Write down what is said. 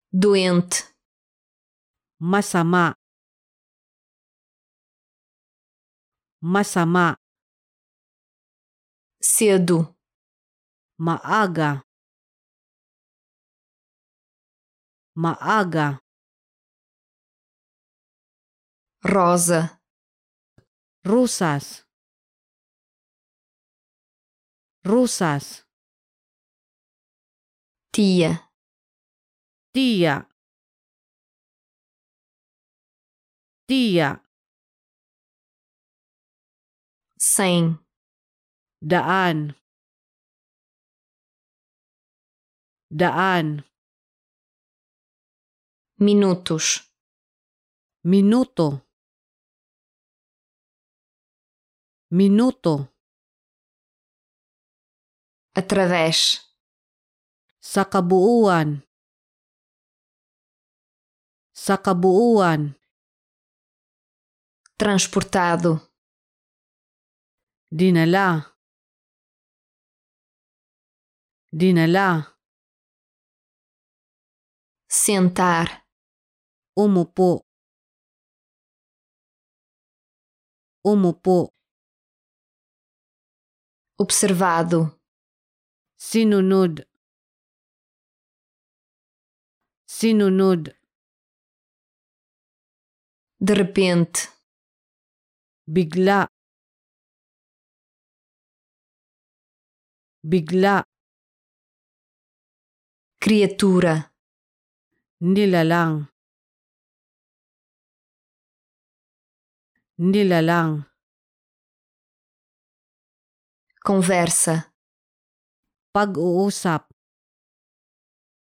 doente, masama, masama, cedo, maaga, maaga, rosa, rusas, rusas, tia, tia, tia, sem, daan, daan, minutos, minuto, minuto, através, sa kabuuan, sa kabuuan, transportado, dinala, dinala, sentar, umupo, umupo, observado, sinunod, sinunod, de repente, bigla, bigla, criatura, nilalang, nilalang, conversa, pag-uusap,